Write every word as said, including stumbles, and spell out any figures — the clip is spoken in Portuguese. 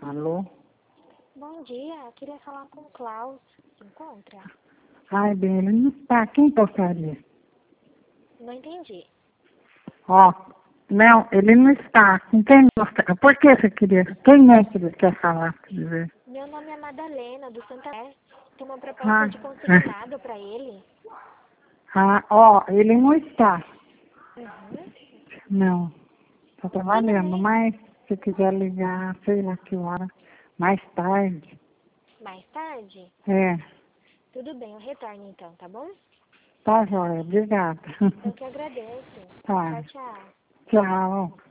Alô? Bom dia, queria falar com o Klaus. Se encontra? Ai, bem, ele não está. Quem gostaria? Não entendi. Ó, não, ele não está. Com quem gostaria? Por que você queria? Quem é que ele quer falar? Quer dizer? Meu nome é Madalena, do Santander. Tem uma proposta Ah, de consignado para ele. ah, ó, ele não está. Uhum. Não, está Tudo trabalhando, bem. mas se quiser ligar, sei lá que hora, mais tarde. Mais tarde? É, Tudo bem, eu retorno então, tá bom? tá joia, obrigada. Eu que agradeço. Tá, Tchau, tchau. tchau.